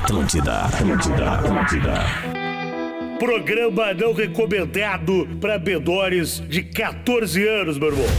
Atlântida. Programa não recomendado para menores de 14 anos, meu irmão.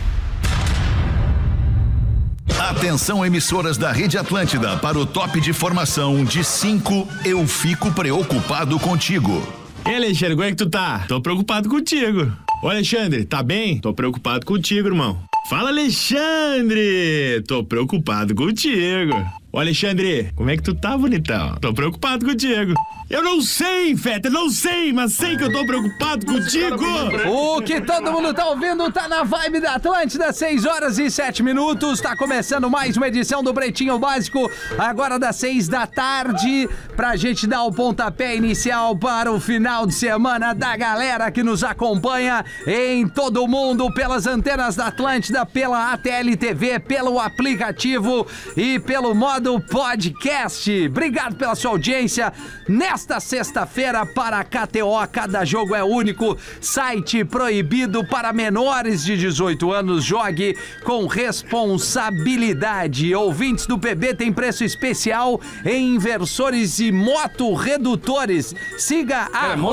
Atenção, emissoras da Rede Atlântida, para o top de formação de 5, eu fico preocupado contigo. Ei, Alexandre, como é que tu tá? Tô preocupado contigo. Ô, Alexandre, tá bem? Tô preocupado contigo, irmão. Fala, Alexandre! Tô preocupado contigo. Ô, Alexandre, como é que tu tá, bonitão? Tô preocupado contigo. Eu não sei, Feta, não sei, mas sei que eu tô preocupado contigo. O que todo mundo tá ouvindo tá na vibe da Atlântida, 6h07. Tá começando mais uma edição do Pretinho Básico, agora das 6 da tarde, pra gente dar o pontapé inicial para o final de semana da galera que nos acompanha em todo o mundo, pelas antenas da Atlântida, pela ATL TV, pelo aplicativo e pelo modo podcast. Obrigado pela sua audiência. Nesta sexta-feira, para a KTO, cada jogo é único. Site proibido para menores de 18 anos. Jogue com responsabilidade. Ouvintes do PB tem preço especial em inversores e motorredutores. Siga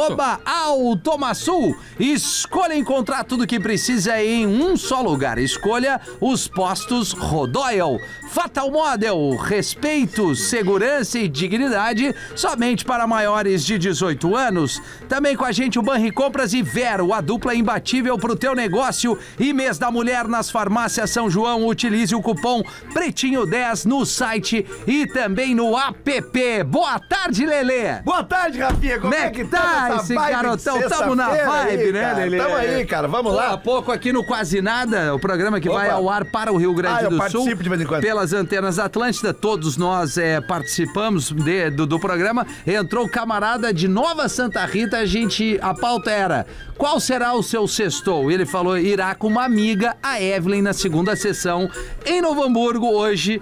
@Automasul. Escolha encontrar tudo que precisa em um só lugar. Escolha os postos Rodoyle. Fatal Model, respeito, segurança e dignidade somente para maiores de 18 anos. Também com a gente o Banri Compras e Vero, a dupla imbatível pro teu negócio. E mês da mulher nas farmácias São João, utilize o cupom Pretinho10 no site e também no app. Boa tarde, Lelê. Boa tarde, Rafinha. Como é que tá esse garotão? Tamo na vibe, né, Lelê? Tamo aí, cara. Vamos lá. Há pouco aqui no Quase Nada, o programa que vai ao ar para o Rio Grande do Sul. De vez em quando. Pelas antenas da Atlântida, todos nós participamos do programa. Entrou o camarada de Nova Santa Rita, a pauta era: qual será o seu sextou? E ele falou, irá com uma amiga, a Evelyn, na segunda sessão em Novo Hamburgo, hoje,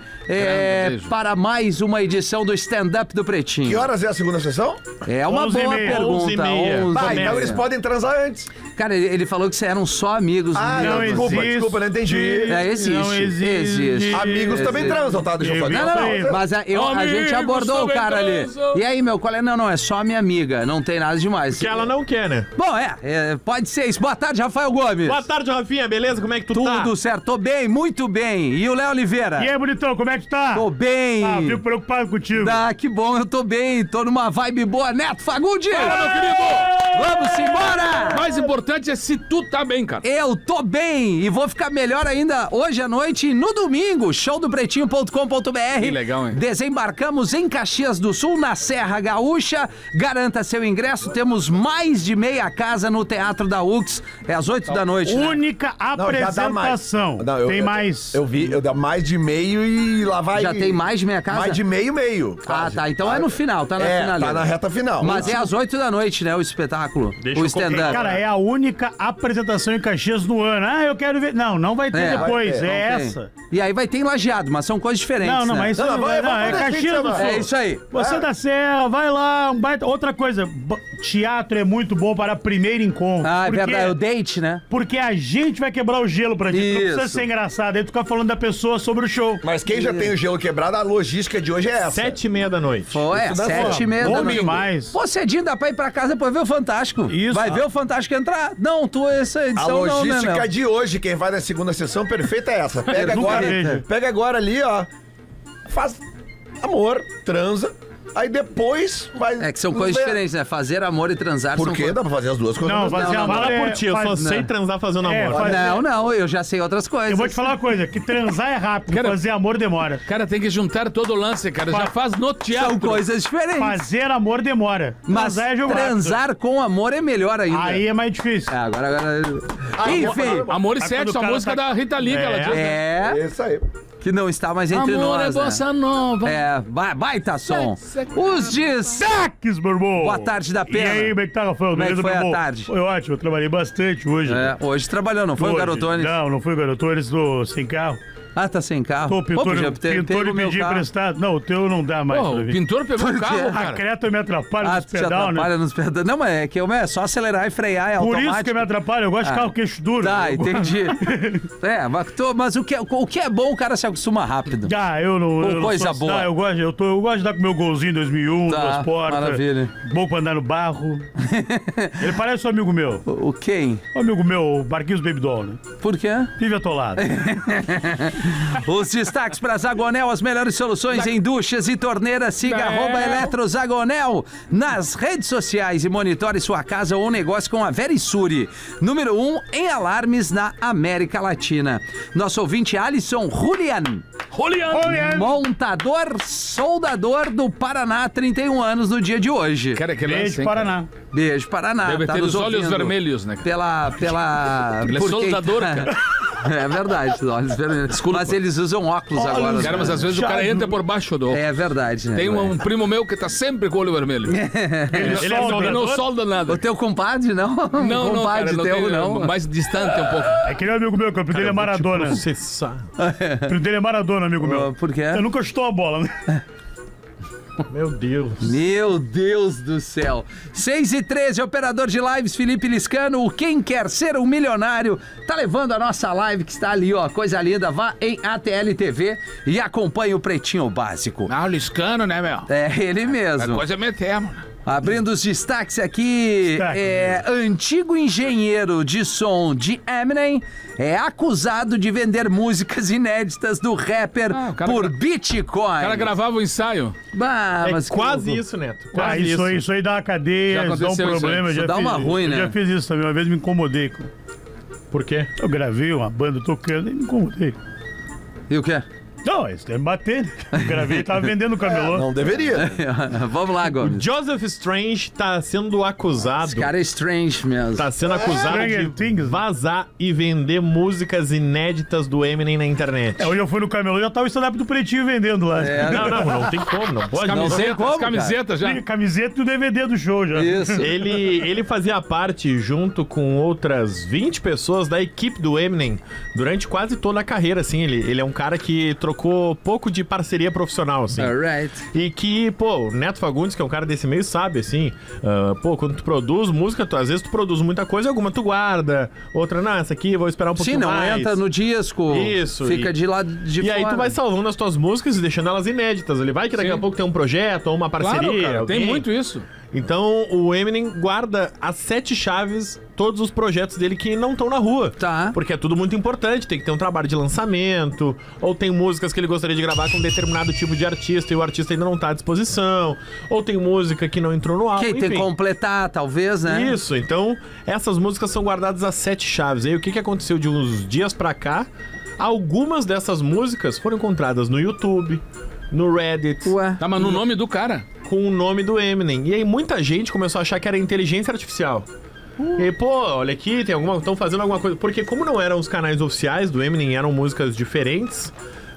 para mais uma edição do stand-up do Pretinho. Que horas é a segunda sessão? É uma boa pergunta. Então eles podem transar antes. Cara, ele falou que eram só amigos. Não, desculpa, não entendi. Existe. Amigos também transam, tá? Deixa eu falar. Não, mas a gente abordou o cara ali. E aí, meu, qual é? Não, é só minha amiga, não tem nada demais. Que ela não quer, né? Bom, pode ser isso. Boa tarde, Rafael Gomes. Boa tarde, Rafinha, beleza? Como é que tu tá? Tudo certo, tô bem, muito bem. E o Léo Oliveira? E aí, bonitão, como é que tu tá? Tô bem. Fico preocupado contigo. Que bom, eu tô bem, tô numa vibe boa. Neto Fagundes! Fala, meu querido! Vamos embora! Mais importante é se tu tá bem, cara. Eu tô bem e vou ficar melhor ainda hoje à noite e no domingo, showdopretinho.com.br. Que legal, hein? Desembarcamos em Caxias do Sul, na Serra Gaúcha. Garanta seu ingresso, temos mais de meia casa no Teatro da UX. É às 8 da noite, né? Única apresentação. Tem mais. Eu vi, eu dá mais de meio e lá vai. Já tem mais de meia casa? Mais de meio. Quase. Tá. Então é no final, tá na final. Tá na reta final. Mas é às 8 da noite, né? O espetáculo. O stand-up. Cara, é a única apresentação em Caxias no ano. Eu quero ver. Não vai ter depois. Essa. E aí vai ter em Lajeado, mas são coisas diferentes. Não, mas isso é Caxias do Sul. É isso aí. Você da Serra, vai lá. Outra coisa, teatro é muito bom para primeiro encontro. É verdade, é o date, né? Porque a gente vai quebrar o gelo pra gente. Isso. Não precisa ser engraçado. Aí tu ficar falando da pessoa sobre o show. Mas quem já tem o gelo quebrado, a logística de hoje é essa. 7h30 da noite. 7h30 da noite. Demais. Pô, cedinho dá pra ir pra casa depois ver o Fantástico. Isso. Vai ver o Fantástico entrar. Não, essa edição a logística não, né, de hoje, quem vai na segunda sessão perfeita é essa. Pega agora ali, ó. Faz amor, transa. Aí depois vai... É que são coisas diferentes, né? Fazer amor e transar Por quê? Dá pra fazer as duas coisas. Não, fazer amor fala por ti, eu só sei transar fazendo amor. Não, eu já sei outras coisas. Eu vou te falar uma coisa, que transar é rápido, fazer amor demora. Cara, tem que juntar todo o lance, cara. Já faz no teatro. São coisas diferentes. Fazer amor demora. Mas transar com amor é melhor ainda. Aí é mais difícil. Agora... Enfim. Amor e sexo, a música da Rita Lee, ela diz. Isso aí. Que não está mais entre amor nós, é bossa nova. Baita som. Os destaques, meu irmão. Boa tarde da Pena. E aí, como é que tá, Rafael? Como é que foi a tarde? Foi ótimo, eu trabalhei bastante hoje. Hoje trabalhou, não foi o Garotones? Não fui o Garotones, tô sem carro. Ah, tá sem carro. Pô, o pintor podia ter pego me meu pediu carro. emprestado. Não, o teu não dá mais Pô, pra o mim. pintor pegou o carro, A cara. Creta me atrapalha nos te pedal, atrapalha né? nos pedal. Não, mas é que é só acelerar e frear, é Por automático. isso que me atrapalha, eu gosto de carro queixo duro. Tá, Eu- entendi. Mas o que é bom, o cara se acostuma rápido. Ah, eu não. eu não coisa sou- boa. Ah, eu gosto de dar com o meu golzinho 2001, Tá, duas portas. maravilha. Bom pra andar no barro. Ele parece um amigo meu. O quem? Um amigo meu, o Barquinhos Baby Doll, né? Por quê? Vive atolado. Os destaques para Zagonel, as melhores soluções em duchas e torneiras. Siga @EletroZagonel nas redes sociais e monitore sua casa ou negócio com a Verisure. Número 1 em alarmes na América Latina. Nosso ouvinte Alisson Julian, montador, soldador do Paraná, 31 anos no dia de hoje. Cara, que Beijo, lance, hein, Paraná. Beijo, Paraná. Deve tá ter nos os olhos ouvindo. vermelhos, né? Pela. Ele é por quem- soldador, cara. É verdade, os olhos vermelhos. Desculpa. Mas eles usam óculos agora. Cara, mas às vezes o cara entra por baixo do... É verdade, né? Tem um primo meu que tá sempre com o olho vermelho. Ele não solda nada. O teu compadre, não? Não, não, compadre cara, não teu, tem, não. mais distante um pouco. É que nem um amigo meu, que o apelido dele é Maradona. O apelido dele é Maradona, amigo meu. Por quê? Eu nunca chutou a bola, né? Meu Deus. Meu Deus do céu. 6h13, operador de lives, Felipe Liscano. O Quem Quer Ser um Milionário tá levando a nossa live que está ali, ó. Coisa linda. Vá em ATL TV e acompanhe o Pretinho Básico. Ah, o Liscano, né, meu? É ele A mesmo. coisa é meio termo. Abrindo os destaques aqui, antigo engenheiro de som de Eminem é acusado de vender músicas inéditas do rapper o cara por O Bitcoin. cara gravava o ensaio. Bah, É mas que quase louco. isso, Neto. Ah, Quase isso aí dá uma cadeia, Já isso dá um aconteceu isso problema. aí. eu já Dá fiz- uma ruim, né? Eu já fiz isso também, uma vez me incomodei. Por quê? Eu gravei uma banda tocando e me incomodei. E o quê? Não, eles querem me bater. Eu gravei e tava vendendo no camelô. Não deveria. Vamos lá, Gomes. Joseph Strange tá sendo acusado. Esse cara é strange mesmo. Tá sendo acusado Stranger de Things. vazar e vender músicas inéditas do Eminem na internet. Hoje eu fui no camelô e já tava o stand-up do Pretinho vendendo lá. Não tem como, não pode. Não tem como, As camisetas já. E camiseta e o DVD do show já. Isso. Ele fazia parte, junto com outras 20 pessoas, da equipe do Eminem durante quase toda a carreira, assim. Ele é um cara que trocou pouco de parceria profissional, assim. Alright. E que, pô, o Neto Fagundes, que é um cara desse meio, sabe, assim, quando tu produz música, às vezes tu produz muita coisa, alguma tu guarda, outra, não, essa aqui vou esperar um pouquinho Sim, não mais. entra no disco. Isso, Fica e- de lado de E fora. aí tu vai salvando as tuas músicas e deixando elas inéditas. Ele vai que daqui Sim. a pouco tem um projeto ou uma parceria. Claro, cara, alguém. tem muito isso. Então o Eminem guarda as 7 chaves, todos os projetos dele que não estão na rua. Tá. Porque é tudo muito importante, tem que ter um trabalho de lançamento, ou tem músicas que ele gostaria de gravar com um determinado tipo de artista e o artista ainda não tá à disposição, ou tem música que não entrou no álbum, Que tem que enfim. completar, talvez, né? Isso, então essas músicas são guardadas as 7 chaves. E aí o que aconteceu de uns dias pra cá? Algumas dessas músicas foram encontradas no YouTube, no Reddit, Ué. Tá, mas no nome do cara. com o nome do Eminem. E aí muita gente começou a achar que era inteligência artificial. E aí, pô, olha aqui, estão fazendo alguma coisa. Porque como não eram os canais oficiais do Eminem, eram músicas diferentes,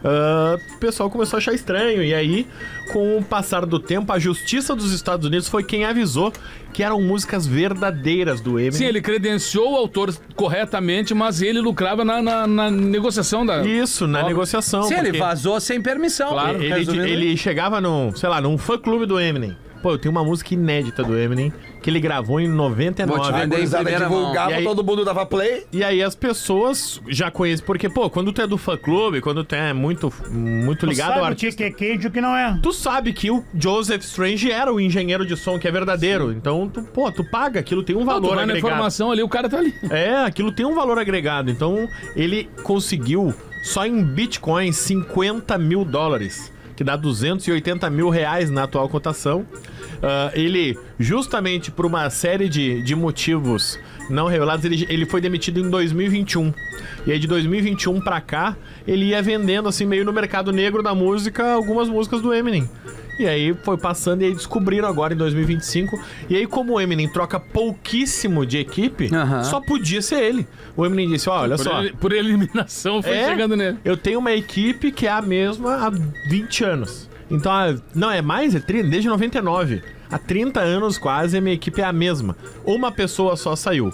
o pessoal começou a achar estranho. E aí, com o passar do tempo, a Justiça dos Estados Unidos foi quem avisou que eram músicas verdadeiras do Eminem. Sim, ele credenciou o autor corretamente, mas ele lucrava na negociação da... Isso, na Óbvio. negociação. Sim, ele porque vazou sem permissão. Claro. Resumindo, ele chegava num fã-clube do Eminem. Pô, eu tenho uma música inédita do Eminem que ele gravou em 99. Vou te A vender em gurizada primeira divulgava, mão. E aí- todo mundo dava play. E aí as pessoas já conhecem, porque, pô, quando tu é do fã-clube, quando tu é muito ligado ao Sabe o artista, que é quente e o que não é. tu sabe que o Joseph Strange era o engenheiro de som que é verdadeiro. Então, tu paga, aquilo tem um Não, tu valor vai na agregado. informação ali, o cara tá ali. É, aquilo tem um valor agregado. Então, ele conseguiu, só em Bitcoin, $50 mil, que dá R$280 mil na atual cotação. Ele, justamente por uma série de motivos não revelados, ele foi demitido em 2021. E aí, de 2021 pra cá, ele ia vendendo, assim, meio no mercado negro da música, algumas músicas do Eminem. E aí foi passando e aí descobriram agora em 2025. E aí, como o Eminem troca pouquíssimo de equipe, Aham. só podia ser ele. O Eminem disse, ó, olha só. Por eliminação foi chegando nele. Eu tenho uma equipe que é a mesma há 20 anos. Então, não, é mais, é 30, desde 99. Há 30 anos quase a minha equipe é a mesma. Uma pessoa só saiu.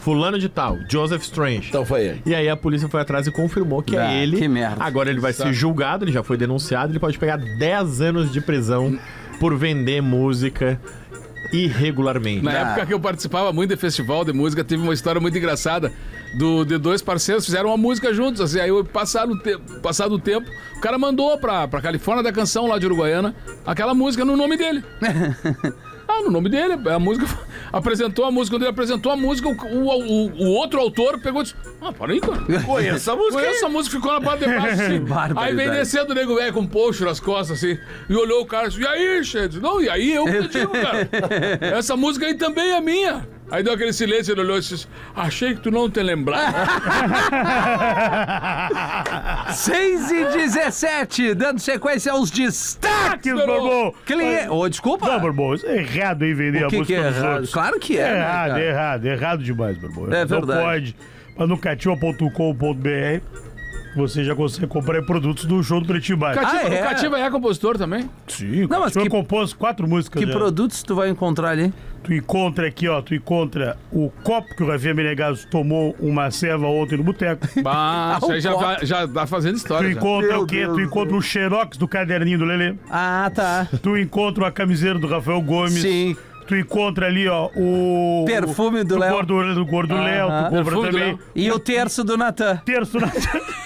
fulano de tal, Joseph Strange. Então foi ele. E aí a polícia foi atrás e confirmou que é ele. Que merda. Agora ele vai ser julgado, ele já foi denunciado, ele pode pegar 10 anos de prisão por vender música irregularmente. Na época que eu participava muito de festival de música, teve uma história muito engraçada de dois parceiros, fizeram uma música juntos, assim, aí passado o tempo, o cara mandou pra Califórnia da Canção lá de Uruguaiana, aquela música no nome dele. No nome dele, a música apresentou a música, quando ele apresentou a música, o outro autor pegou e disse, para aí, cara. Conheço a música. Conheço a música, ficou na parte de baixo, assim. Aí vem descendo o nego velho com um posto nas costas, assim, e olhou o cara e disse, e aí, Xande? Não, e aí, eu que digo, cara. Essa música aí também é minha. Aí deu aquele silêncio, ele olhou e disse, achei que tu não te lembrava. 6h17, dando sequência aos destaques. Borbô. Desculpa. Não, Borbô, isso é errado aí vender a O que música é dos errado? outros. Claro que é. Errado demais, Borbô. É Não verdade. pode. Mas no cativa.com.br você já consegue comprar produtos do show do Pretinho Básico. O Cativa é compositor também? Sim, Não, mas eu que- compôs 4 músicas Que já. produtos tu vai encontrar ali? Tu encontra aqui, ó, o copo que o Rafinha Menegaso tomou uma ceva ontem no boteco. Bah, isso aí já tá fazendo Tu história. já. encontra Meu o quê? Deus Tu encontra o xerox do caderninho do Lelê. Ah, tá. Tu encontra a camiseta do Rafael Gomes. Sim. Tu encontra ali, ó, o... Perfume do Léo. Do Gordo Léo. Tu compra Perfume do também. Léo. E o terço do Natan. Terço na...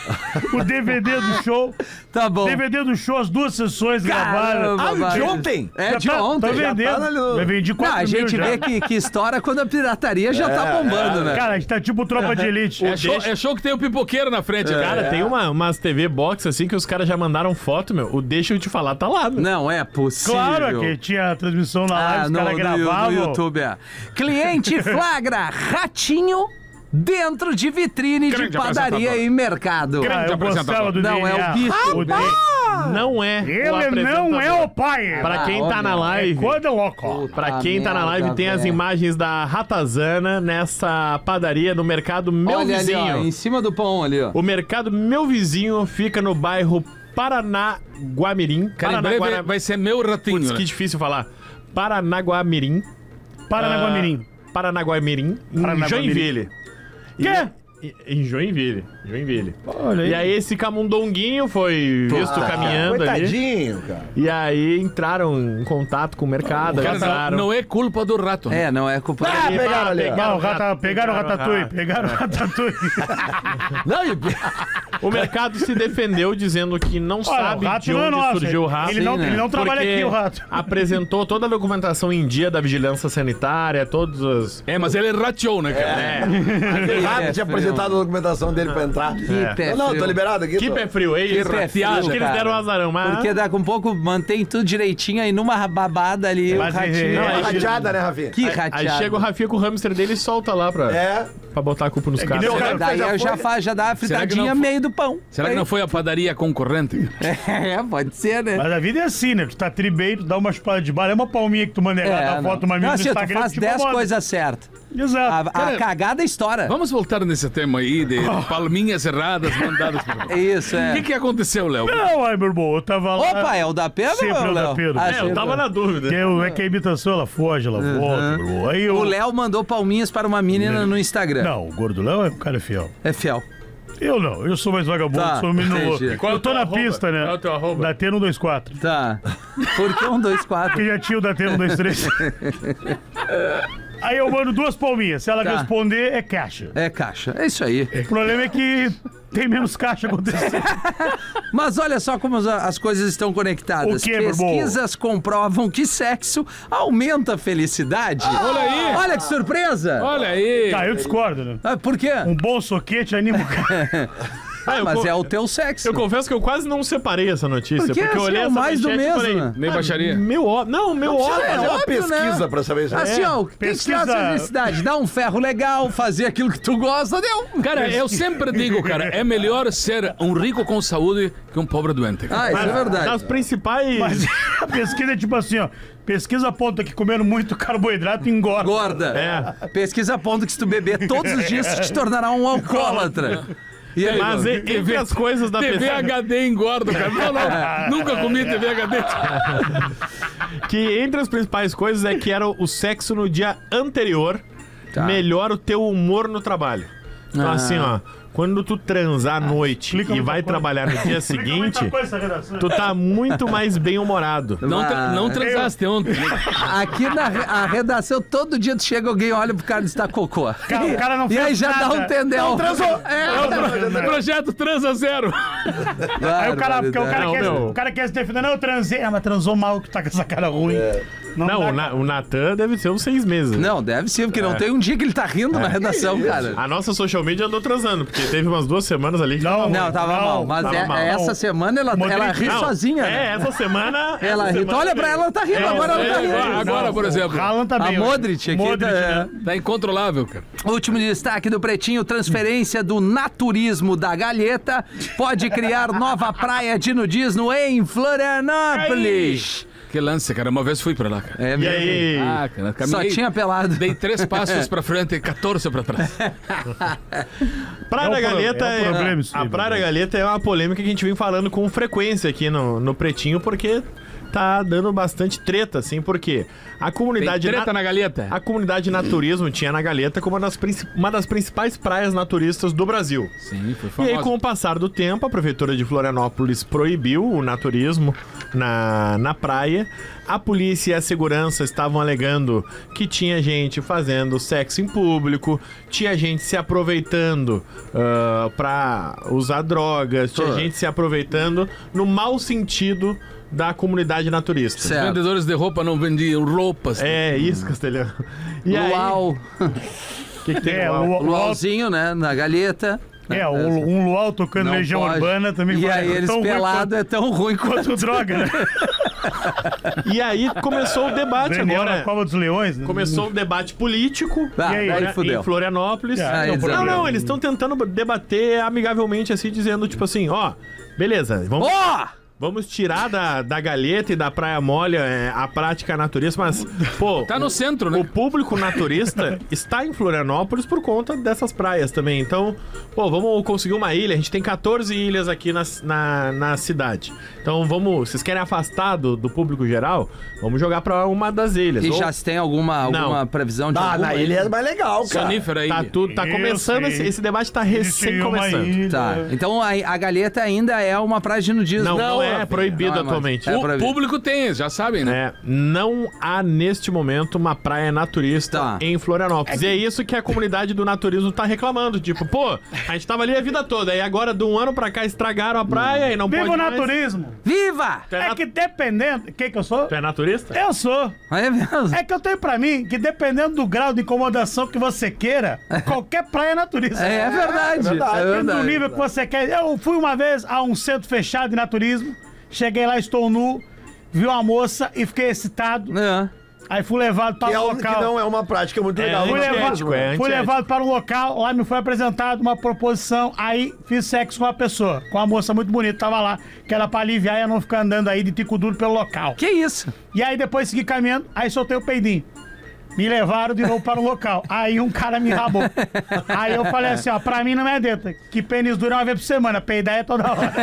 O DVD do show. Tá bom. DVD do show, as 2 sessões Caramba, gravadas. De vai. ontem? É de Tá ontem. vendendo. Vai vender 4 Não, a gente mil vê já. que estoura quando a pirataria já tá bombando, né? Cara, a gente tá tipo tropa de elite. É show que tem o pipoqueiro na frente, Cara, tem umas TV box assim que os caras já mandaram foto, meu. O Deixa Eu Te Falar tá lá, meu. Não é possível. Claro que tinha a transmissão na live, os caras no gravavam. YouTube, é. Cliente flagra ratinho dentro de vitrine de Grande padaria apresentador. e mercado. Ah, eu gostava do Não, é DNA. o bicho. Não é. Ele não é o pai. Pra quem tá na É live. coisa louca. Pra quem tá na live, merda, tem as velho. imagens da Ratazana nessa padaria no mercado Meu Olha ali, Vizinho. ó, em cima do pão ali, ó. O mercado Meu Vizinho fica no bairro Paranaguamirim. Cara, em breve vai ser meu ratinho, Putz, né? que difícil falar. Paranaguamirim. Paranaguamirim. Paranaguamirim, em Paranaguamirim. Joinville. Quê? Em Joinville. Olha E aí esse camundonguinho foi visto caminhando ali. Coitadinho, cara. E aí entraram em contato com o mercado, Cara, avisaram. não é culpa do rato. né? É, não é culpa. Ah, pegaram ali. Não, pegaram o Ratatouille. Pegaram o Ratatouille. Não, e... O mercado se defendeu dizendo que não sabe o rato de não é onde nosso. surgiu o rato. Ele não, Sim, né? ele não trabalha porque aqui, o rato. apresentou toda a documentação em dia da vigilância sanitária, todos os... É, mas ele rateou, né, cara? o rato tinha apresentado a documentação dele pra entrar. pé Não, frio. tô liberado aqui. Que tô... pé frio, é isso? pé frio, Acho que eles cara. deram um azarão, mas... Porque daqui a um pouco mantém tudo direitinho aí numa babada ali, Mas o ratinho. é Uma aí- rateada, né, Rafinha? Que Aí rateado. chega o Rafinha com o hamster dele e solta lá pra botar a culpa nos que caras. nem o cara- Daí Já eu já, foi? já dá uma Será que não fritadinha foi- meio do pão. Será que não foi a padaria concorrente? É, pode ser, né? Mas a vida é assim, né? Tu tá tribeiro, tu dá uma espada de bala, é uma palminha que tu manda errada, a não. foto, uma amiga Não, no assim, tu Instagram. faz te 10 incomoda. coisas certas. Exato. A cagada estoura. Vamos voltar nesse tema aí de palminhas erradas mandadas por... Isso, O é. que aconteceu, Léo? Não, ai, meu irmão, eu tava lá. Opa, é o da Pedro Sempre ou é o da Léo? Pedro. Ah, É, Eu sempre. tava na dúvida. É que a imitação, ela foge, ela volta, meu irmão. Aí eu... O Léo mandou palminhas para uma menina no Instagram. Não, o Gordo Léo é um cara fiel. É fiel. Eu não, eu sou mais vagabundo, Tá, sou um menino entendi. louco. Qual é Eu o tô teu na arroba? pista, né? Qual é o teu arroba? Da T124. Tá. Por que 1, 2, 4? Porque já tinha o da T123. Aí eu mando 2 palminhas. Se ela Tá. responder, é caixa. É caixa. É isso aí. O problema é que tem menos caixa acontecendo. Mas olha só como as coisas estão conectadas. O quê, meu irmão? Pesquisas comprovam que sexo aumenta a felicidade. Olha aí! Olha que surpresa! Olha aí! Tá, eu discordo, né? Ah, por quê? Um bom soquete anima o cara. Mas é o teu sexo. Eu confesso que eu quase não separei essa notícia. Porque Porque eu olhei assim, é o essa mais do manchete e mesmo, falei, né? Nem baixaria. Meu óbvio. É uma óbvio, pesquisa né? pra saber isso. Assim, ó, o que pesquisa- que é a felicidade? Dar um ferro legal, fazer aquilo que tu gosta, deu. Cara, eu sempre digo, cara, é melhor ser um rico com saúde que um pobre doente. Ah, isso é verdade. Das principais... Mas a pesquisa é tipo assim, ó. Pesquisa aponta que comendo muito carboidrato engorda. Gorda. É. Pesquisa aponta que se tu beber todos os dias, tu te tornará um alcoólatra. E aí, Mas mano? entre as coisas da TV pesquisa... HD engorda, cara. Não, nunca comi TV HD. Que entre as principais coisas é que era o sexo no dia anterior melhora o teu humor no trabalho. Então, assim, ó, quando tu transar à noite e vai trabalhar no dia seguinte, tu tá muito mais bem-humorado. Não transaste ontem. Aqui na redação, todo dia tu chega, alguém olha pro cara e diz, tá cocô. O cara não E fez aí já nada. dá um tendel. Não transou. Projeto Transa Zero. Aí o cara quer se defender. Não, eu transei. Mas transou mal que tá com essa cara ruim. O Natan deve ser uns 6 meses. Não, deve ser, porque não tem um dia que ele tá rindo na redação, cara. A nossa social media andou transando, porque teve umas 2 semanas ali que Não, tava mal. Mas tava mal. essa semana ela ri Não, sozinha, né? essa semana... Ela essa ri. semana Olha pra ela tá rindo, agora ela tá rindo. Agora, por exemplo. Haaland tá A bem. Modric aqui Tá incontrolável, cara. Último destaque do Pretinho, transferência do naturismo da Galheta pode criar nova praia de nudismo em Florianópolis. Que lance, cara. Uma vez fui pra lá, cara. É E mesmo. aí... Ah, cara, Só caminhei, tinha pelado. dei 3 passos pra frente e 14 pra trás. Praia da Galheta é um problema isso aí, a Praia da Galheta é uma polêmica que a gente vem falando com frequência aqui no Pretinho, porque tá dando bastante treta, assim, porque a Tem comunidade... treta na galheta? A comunidade naturismo tinha na Galheta como uma das principais praias naturistas do Brasil. Sim, foi E famosa. aí, com o passar do tempo, a Prefeitura de Florianópolis proibiu o naturismo na praia. A polícia e a segurança estavam alegando que tinha gente fazendo sexo em público, tinha gente se aproveitando pra usar drogas, tinha gente se aproveitando no mau sentido da comunidade naturista. Os Certo. vendedores de roupa não vendiam roupas. É isso, Castelhano. E aí, Luau. o que tem É, luau? luau, Luauzinho, né? Na Galheta. um luau tocando Não Legião pode. Urbana também E vai- aí eles tão ruim pelado é tão ruim quanto... quanto droga, né? E aí começou o debate Daniel na agora. Cova dos Leões. né? Começou o debate político. Ah, E aí, aí né? fudeu. Em Florianópolis. Ah, eles Não, eles estão tentando debater amigavelmente, assim, dizendo, tipo assim, ó, beleza, vamos tirar da Galheta e da Praia Molha a prática naturista, mas, pô, Tá no centro, né? o público naturista está em Florianópolis por conta dessas praias também. Então, pô, vamos conseguir uma ilha. A gente tem 14 ilhas aqui na cidade. Então, vocês querem afastar do público geral? Vamos jogar pra uma das ilhas. E Ou- já se tem alguma previsão de Ah, alguma na ilha é mais legal, cara. Sonífera aí. Tá começando, sei. esse debate tá Existe recém uma começando. ilha. Tá, então a Galheta ainda é uma praia de nudismo. Não é proibido Não, mas- atualmente. É O proibido. público tem, já sabem, né? Não há neste momento uma praia naturista Tá. em Florianópolis. E é isso que a comunidade do naturismo tá reclamando. Tipo, pô, a gente tava ali a vida toda. E agora, de um ano pra cá, estragaram a praia e não Viva pode o mais. naturismo! Viva! Tu é, É nat- que dependendo... Que eu sou? tu é naturista? Eu sou. É mesmo? É que eu tenho pra mim que dependendo do grau de incomodação que você queira, qualquer praia é naturista. É verdade. É Depende do verdade. nível que você quer. Eu fui uma vez a um centro fechado de naturismo, cheguei lá, estou nu, vi uma moça e fiquei excitado. É. Aí fui levado para um Que local. não é uma prática muito legal. Fui antiético, levado, é fui antiético. levado para um local, lá me foi apresentado uma proposição, aí fiz sexo com uma pessoa, com uma moça muito bonita, tava lá, que era pra aliviar e eu não ficar andando aí de tico duro pelo local. Que isso? E aí depois segui caminhando, aí soltei o peidinho. Me levaram de novo para o local. Aí um cara me rabou. Aí eu falei assim, ó, pra mim não é dentro. Que pênis dura uma vez por semana, peidar é toda hora.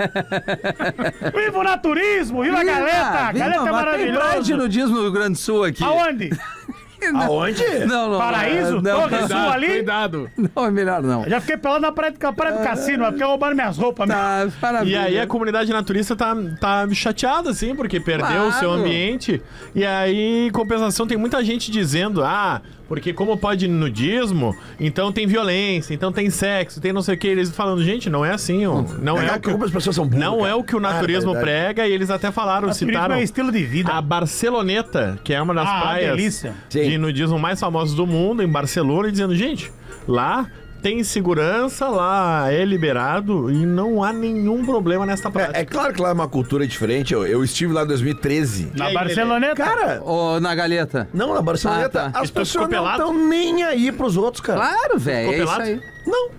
Viva o naturismo! Viva a Galeta! Viva, Galeta é mas tem praia de maravilhoso! nudismo no Rio Grande do Sul aqui. Aonde? Aonde? Não. Paraíso? Não, Todo sul ali? Cuidado. não, é melhor não. Já fiquei pelado na praia do cassino, mas porque roubaram minhas roupas. Tá, E maravilha. aí a comunidade naturista tá chateada, assim, porque perdeu o seu Claro. ambiente. E aí, em compensação, tem muita gente dizendo, porque como pode nudismo, então tem violência, então tem sexo, tem não sei o que. Eles falando, gente, não é assim, ó. Não é o que Como as pessoas são burras, Não cara. é o que o naturismo verdade. prega, e eles até falaram, Turismo citaram é estilo de vida. a Barceloneta, que é uma das praias delícia. de nudismo mais famosas do mundo, em Barcelona, e dizendo, gente, lá tem segurança, lá é liberado e não há nenhum problema nesta prática. É claro que lá é uma cultura diferente. Eu estive lá em 2013. Na Barceloneta. Cara, Ou na Galheta. não, na Barceloneta, Ah, tá. as E tu pessoas ficou não pelado? estão nem aí pros outros, cara. Claro, velho. É Ficou isso pelado? aí. Não.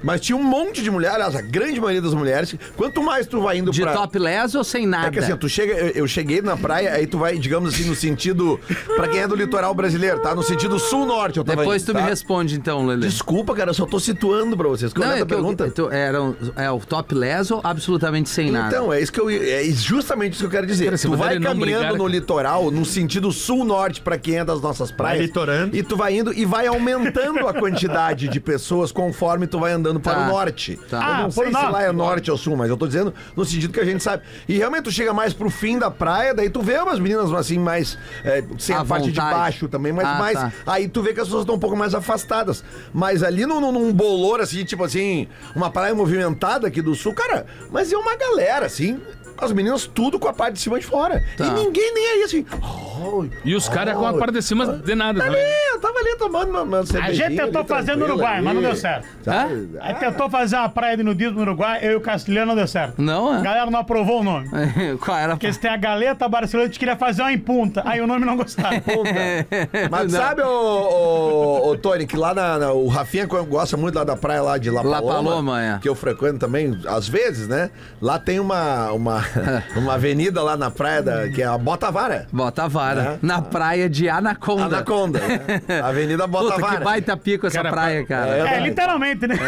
Mas tinha um monte de mulheres, aliás, a grande maioria das mulheres, quanto mais tu vai indo De topless ou sem nada? É que assim, eu cheguei na praia, aí tu vai, digamos assim, no sentido, pra quem é do litoral brasileiro, tá? No sentido sul-norte eu tava Depois indo, tu me responde então, Lelê. Desculpa, cara, eu só tô situando pra vocês. Não, é pergunta? É o topless ou absolutamente sem nada? Então, é justamente isso que eu quero dizer. Cara, se tu vai puderem não caminhando brigar, no litoral, no sentido sul-norte, pra quem é das nossas praias. Vai litorando. E tu vai indo e vai aumentando a quantidade de pessoas conforme tu vai andando para o norte. Tá. Eu não sei se lá é norte ou sul, mas eu tô dizendo no sentido que a gente sabe. E realmente tu chega mais pro fim da praia, daí tu vê umas meninas assim mais sem a parte de baixo também, mas mais. Tá. Aí tu vê que as pessoas estão um pouco mais afastadas. Mas ali num bolor assim, tipo assim, uma praia movimentada aqui do sul, cara, mas é uma galera assim. As meninas tudo com a parte de cima de fora. Tá. E ninguém nem aí assim. E os caras com a parte de cima de nada. Ali, Também. eu tava ali tomando uma cervejinha. A gente tentou ali, fazer no tranquilo Uruguai, ali. mas não deu certo. Aí tentou fazer uma praia de nudismo no Uruguai, eu e o Castilhano não deu certo. Não, A galera não aprovou o nome. Qual era? Porque se tem a Galeta Barcelona, a gente queria fazer uma em Punta. Aí o nome não gostava. Mas Não. sabe, ô Tony, que lá o Rafinha gosta muito lá da praia lá de La Paloma, Paloma, é. que eu frequento também, às vezes, né? Lá tem uma avenida lá na praia, que é a Bota-Vara. Bota-Vara. Na praia de Anaconda. Anaconda, né? Avenida Puta, Bota-Vara. que baita pico essa praia, cara. Literalmente, né?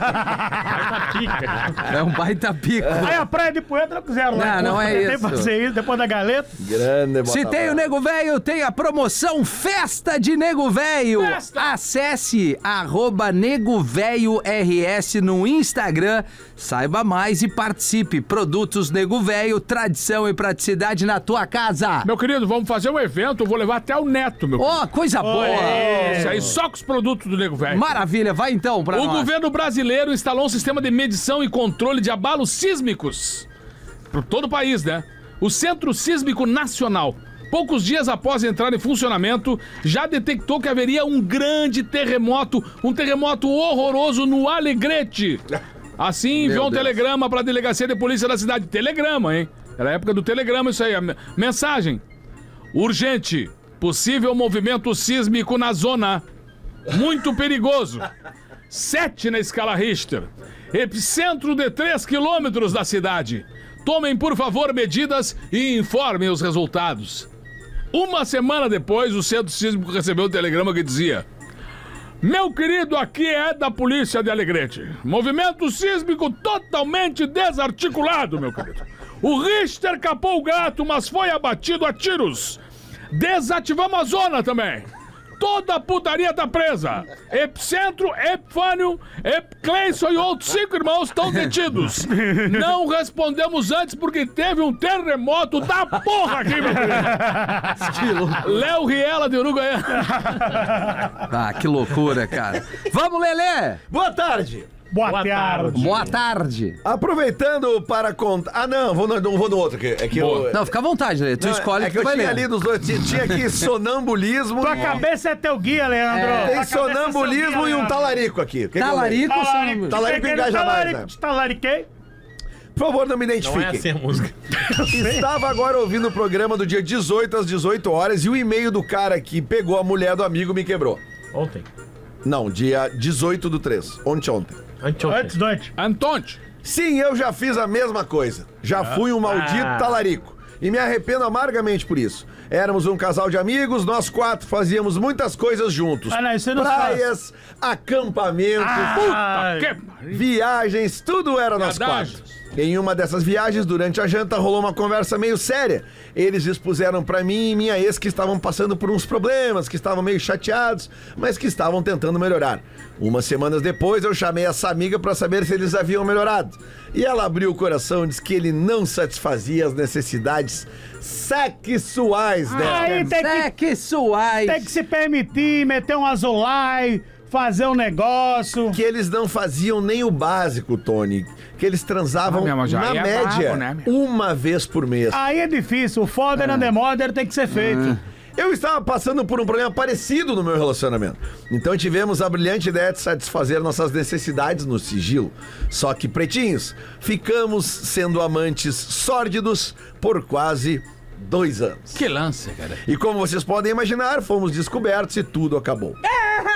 É um baita pico. Aí a praia de Poeta não quiseram lá. Não é Tentei isso. fazer isso depois da Galeta. Grande Se Bota-Vara. tem o Nego Velho, tem a promoção Festa de Nego Velho. Acesse @NegoVelhoRS no Instagram. Saiba mais e participe. Produtos Nego Velho, tradição e praticidade na tua casa. Meu querido, vamos fazer um evento, eu vou levar até o Neto, meu querido. Ó, coisa boa. Isso aí, só com os produtos do Nego Velho. Maravilha, vai então pra O nós. governo brasileiro instalou um sistema de medição e controle de abalos sísmicos por todo o país, né? O Centro Sísmico Nacional, poucos dias após entrar em funcionamento, já detectou que haveria um grande terremoto, um terremoto horroroso no Alegrete. Assim, enviou um telegrama para a delegacia de polícia da cidade. Telegrama, hein? Era a época do telegrama isso aí. Mensagem: urgente, possível movimento sísmico na zona. Muito perigoso. 7 na escala Richter. Epicentro de 3 quilômetros da cidade. Tomem, por favor, medidas e informem os resultados. Uma semana depois, o Centro Sísmico recebeu um telegrama que dizia: meu querido, aqui é da polícia de Alegrete. Movimento sísmico totalmente desarticulado, meu querido. O Richter capou o gato, mas foi abatido a tiros. Desativamos a zona também. Toda a putaria tá presa. Epicentro, Epifânio, Cleison e outros 5 irmãos estão detidos. Não respondemos antes porque teve um terremoto da porra aqui, meu querido. Léo Riela de Uruguaiana. Ah, que loucura, cara. Vamos, Lelê! Boa tarde. Boa tarde. Boa tarde. Aproveitando para contar... Ah, não vou no outro aqui. É que eu... Não, fica à vontade, Lelê. Tu escolhe é que que eu tu vai tinha ler. ali dos dois. Tinha aqui sonambulismo. Tua cabeça é teu guia, Leandro. Tem Tua cabeça é seu sonambulismo guia, e um Leandro. talarico aqui. O que que eu leio? Talarico ou sonambulismo? Talarico Peguei no engaja mais, talarico, né? te talariquei. Por favor, não me Não é identifiquem. assim a música. Estava agora ouvindo o programa do dia 18 às 18 horas e o e-mail do cara que pegou a mulher do amigo me quebrou. Ontem. Não, dia 18/3. Ontem. Anteontem. Antes, noite. Antonte. Sim, eu já fiz a mesma coisa. Já fui um maldito talarico. E me arrependo amargamente por isso. Éramos um casal de amigos, nós 4 fazíamos muitas coisas juntos. Ah, não, isso não Praias, acampamentos, viagens, tudo era nós 4. Em uma dessas viagens, durante a janta, rolou uma conversa meio séria. Eles expuseram pra mim e minha ex que estavam passando por uns problemas, que estavam meio chateados, mas que estavam tentando melhorar. Umas semanas depois, eu chamei essa amiga pra saber se eles haviam melhorado. E ela abriu o coração e disse que ele não satisfazia as necessidades sexuais dela. Aí tem que se permitir, meter um azulai, fazer um negócio. Que eles não faziam nem o básico, Tony. Que eles transavam, mas já na é média, brabo, né, meu? uma vez por mês. Aí é difícil, o foda na demora tem que ser feito. Eu estava passando por um problema parecido no meu relacionamento. Então tivemos a brilhante ideia de satisfazer nossas necessidades no sigilo. Só que, pretinhos, ficamos sendo amantes sórdidos por quase 2 anos. Que lance, cara. E como vocês podem imaginar, fomos descobertos e tudo acabou.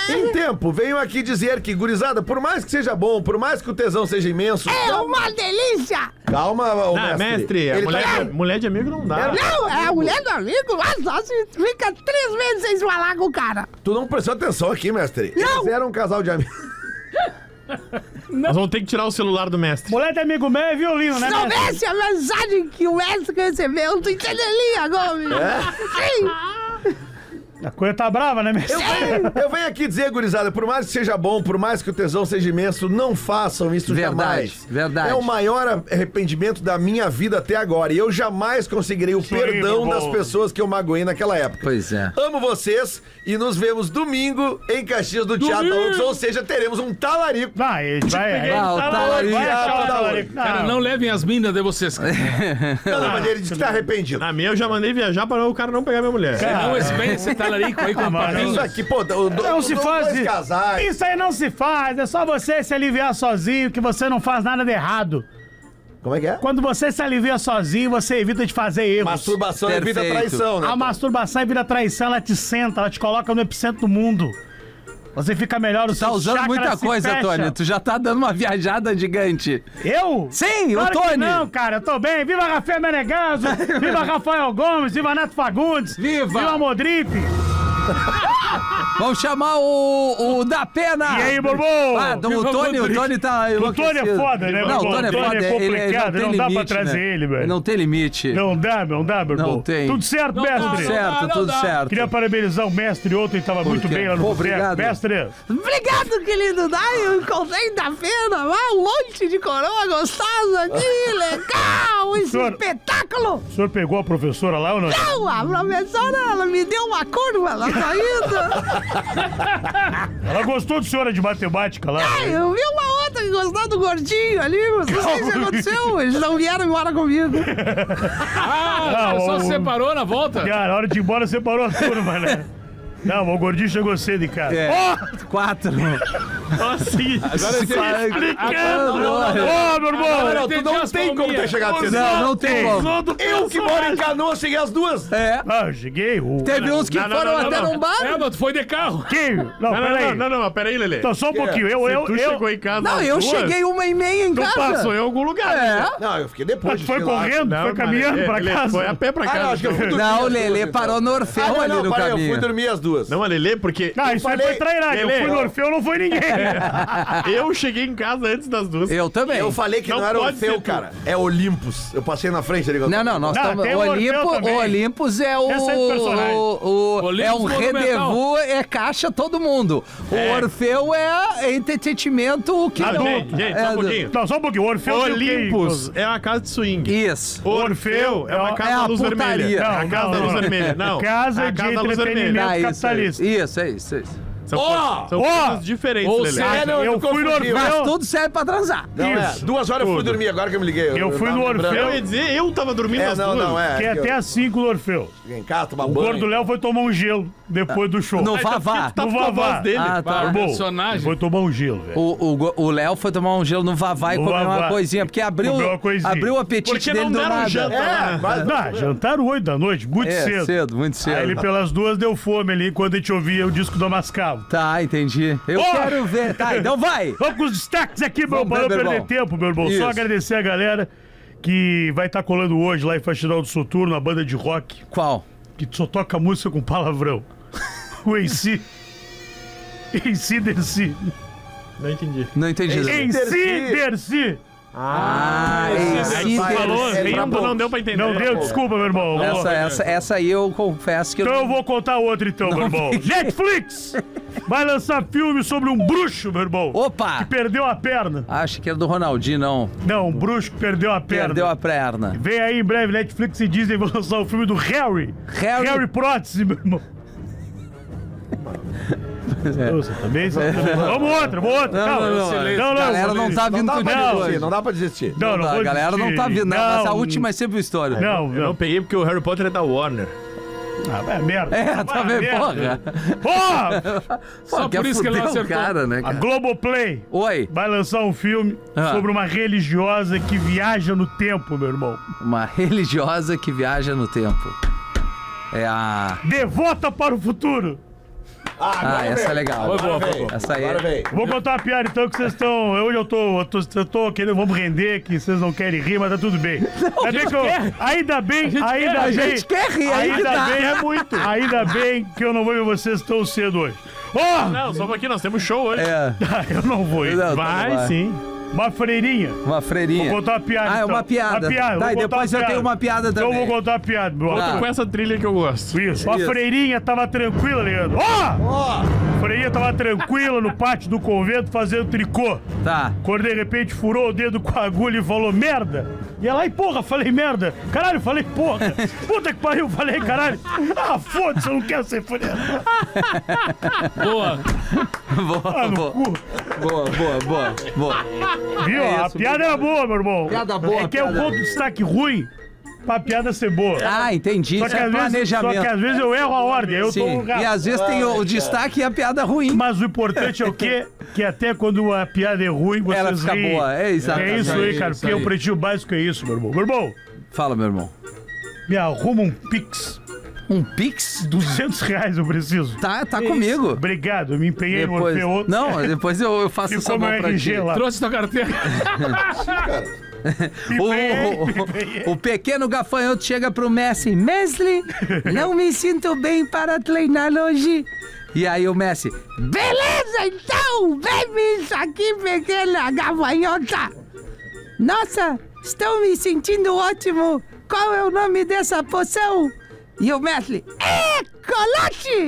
Em tempo, venho aqui dizer que, gurizada, por mais que seja bom, por mais que o tesão seja imenso... É uma delícia! Calma, ô Não, mestre, a Ele mulher de amigo não dá. Não, é a mulher do amigo, mas só se fica 3 meses sem falar com o cara. Tu não prestou atenção aqui, mestre. Não. Eles eram um casal de amigos. Nós vamos ter que tirar o celular do mestre. Mulher de amigo meu é violino, né, Se mestre? soubesse a mensagem que o mestre recebeu, tu entenderia, Gomes. Sim. A coisa tá brava, né, mestre? Eu venho aqui dizer, gurizada, por mais que seja bom, por mais que o tesão seja imenso, não façam isso jamais. Verdade. É o maior arrependimento da minha vida até agora. E eu jamais conseguirei o perdão das pessoas que eu magoei naquela época. Pois é. Amo vocês e nos vemos domingo em Caxias do Teatro da UX, ou seja, teremos um talarico. Não, ele vai... Ah, o talarico. Vai achar o Não. talarico. Cara, não levem as minas de vocês, cara. Não, mas ele disse que tá arrependido. Na minha eu já mandei viajar para o cara não pegar minha mulher. Não, esse talarico aí com Ah, mas papinho. Isso aqui, pô, Não se faz. dois casais. Isso aí não se faz. É só você se aliviar sozinho que você não faz nada de errado. Como é que é? Quando você se alivia sozinho, você evita de fazer erros. Masturbação evita Perfeito. traição, né? A masturbação evita traição, ela te senta, ela te coloca no epicentro do mundo. Você fica melhor, o Tu tá usando muita coisa, Tony. Tu já tá dando uma viajada gigante. Eu? Sim, Claro o que Tony. não, cara, eu tô bem. Viva Rafael Menegaso, viva Rafael Gomes, viva Neto Fagundes, Viva. Modric. Vamos chamar o da Pena. E aí, Borbô? Ah, o Tony tá O Tony é foda, né, Não, o Borbô? Tony é foda. é complicado, ele não dá pra limite, trazer né? ele, velho. Não tem limite. Não dá, Borbô. Não tem. Tudo certo, Não mestre? dá. Tudo certo. Queria parabenizar o mestre ontem, tava muito quê? bem lá no Pô, boteco. obrigado. Mestre, Obrigado, querido Dai. Eu encontrei da Pena, um monte de coroa gostosa. Que legal, esse Senhor- espetáculo. o senhor pegou a professora lá ou não? Não, a professora, ela me deu uma curva na saída. Ela gostou do senhora de matemática lá. Ai, eu vi uma outra que gostou do gordinho ali, mas não sei o que aconteceu. Eles não vieram embora comigo. Ah, só se separou na volta? Cara, na hora de ir embora separou a turma, né? Não, o gordinho chegou cedo em casa. É. 4. Nossa, Agora Ô, meu irmão! Não, tu não tem como ter chegado cedo. Não tem como. Eu que moro em Canoas cheguei às 2. É. Ah, eu cheguei. Teve uns que foram até num bar. É, mas tu foi de carro. Quem? Não, peraí. Não, peraí, Lelê. Então, só um pouquinho. Tu chegou em casa Não, às eu 2, cheguei 1h30 em Tu casa. passou em algum lugar. É. Não, eu fiquei depois. Mas tu foi cheguei lá. correndo, Não, foi mas caminhando pra ele casa. Foi a pé pra Ah, não, casa. acho que eu fui dormir Não, o às Lelê 2, parou no Orfeu Ah, ali não, no parei, eu fui caminho. dormir às 2. Não, a Lelê, porque Não, isso aí foi trairagem. Eu Lelê, fui no Orfeu, não foi ninguém. eu cheguei em casa antes das 2. Eu também. Eu falei que não, Não era pode ser Orfeu, tu. cara. É Olympus. Eu passei na frente ali. Não, nós Não, estamos. tem o Orfeu também. O Olympus é o. Esse é o personagem. É Olympus um Monumental. rendezvous, é caixa todo mundo. O Orfeu é entretenimento que Adulto. Gente, só um pouquinho. Não, só um pouquinho. O Orfeu tem o quê? Olympus é uma casa de swing. Isso. Orfeu é uma casa é a da luz putaria. vermelha. Não, a casa não, da luz não. vermelha. Não. Casa a de casa da luz entretenimento. vermelha. Ah, isso, capitalista. isso, é isso. São, são Ó! coisas diferentes, Ou Lelê. seja, Eu fui no confundi. Mas Orfeu. tudo serve pra transar. Não, Isso. 2 horas eu fui Tudo. dormir, agora que eu me liguei. Eu fui tava no lembrando. Orfeu. Eu ia dizer, eu tava dormindo É, às não, 2. não, é. Que é até às 5 no Orfeu. Cheguei em casa, tomar O banho. gordo Léo foi tomar um gelo depois do show. No Vavá. Tá No com a Vavá. voz dele. Ah, tá. Bom, personagem. Foi tomar um gelo, velho. O Léo foi tomar um gelo no Vavá e No comeu uma Vavá. coisinha, porque abriu Comeu uma coisinha. o apetite Porque dele não do deram nada. janta. É, quase. Não, jantaram 8 da noite, muito É, cedo, muito cedo. Aí ele pelas 2 deu fome ali quando a gente ouvia o disco do Mascavo. Tá, entendi. Eu Ó! quero ver. Tá, então vai. Vamos com os destaques aqui, meu Vamos, irmão, pra não meu perder irmão. tempo, meu irmão. Isso. Só agradecer a galera que vai estar colando hoje lá em Faxinal do Soturno, a banda de rock, Qual? que só toca música com palavrão. O MC. MC Dercy. Não entendi. Não entendi. MC Dercy. esse falou, é nem pra um poucos. não deu pra entender. Não deu, desculpa, meu irmão. Essa aí eu confesso que eu Então eu não... vou contar outra então, meu irmão. Netflix vai lançar filme sobre um bruxo, meu irmão. Opa! Que perdeu a perna. Acho que era do Ronaldinho, não. Não, um bruxo que perdeu a perna. Perdeu a perna. Vem aí em breve, Netflix e Disney vão lançar o filme do Harry. Harry- Prótese, meu irmão. Você também? Vamos outra, vamos outra. Não, não, não. A galera não tá vindo Não dá contigo pra desistir, hoje. não dá pra desistir. Não, não A vou galera não tá desistir. vindo. Não, essa última é sempre história. Não, Eu não peguei porque o Harry Potter é da Warner. Ah, é merda. É, tá vendo, merda. porra? Porra! Só quer por isso que ele não fuder o acertou. cara, né, A cara? Globoplay Oi, vai lançar um filme Ah. sobre uma religiosa que viaja no tempo, meu irmão. uma religiosa que viaja no tempo. É a... Devota para o futuro. Essa é legal. Foi boa, foi boa. Essa aí. Agora vem. Vou contar uma piada então que vocês estão. Hoje eu tô querendo, vamos render, que vocês não querem rir, mas tá tudo bem. Ainda bem. A gente quer rir, aí que tá. Ainda bem que eu não vou ver vocês tão cedo hoje. Não, só aqui, nós temos show hoje. Eu não vou ir. Não, Vai sim. Uma freirinha. Uma freirinha. Vou contar uma piada. É então. uma piada. Tá, e depois eu tenho uma piada também. Então eu vou contar uma piada, meu. Com essa trilha que eu gosto. Isso. A freirinha tava tranquila, Leandro. A freirinha tava tranquila no pátio do convento fazendo tricô. Tá. Quando de repente furou o dedo com a agulha e falou merda. E ela, porra, falei merda. Caralho, falei porra. Puta que pariu, falei caralho. Foda-se, eu não quero ser fudido. Boa. Boa. Viu? A piada era boa, meu irmão. Piada boa, É que eu conto destaque ruim pra piada ser boa. Entendi. Só que, às vezes eu erro a ordem. Eu tô no lugar. E às vezes tem o destaque e a piada ruim. Mas o importante é o quê? Que até quando a piada é ruim, vocês Ela fica riem. boa. É exatamente. É isso aí, cara. Porque o Pretinho Básico é isso, meu irmão. Meu irmão, Fala, meu irmão. me arruma um Pix. Um Pix? R$200 eu preciso. Tá comigo. Obrigado, eu me empenhei no Depois... Orfeu. Não, depois eu faço essa Ficou mão meu pra ti. RG lá. Trouxe tua carteira. O pequeno gafanhoto chega pro Messi. Messi, não me sinto bem para treinar hoje. E aí o Messi, Beleza, então! Bebe isso aqui, pequena gafanhota! Nossa, estou me sentindo ótimo! Qual é o nome dessa poção? E o Messi, colote!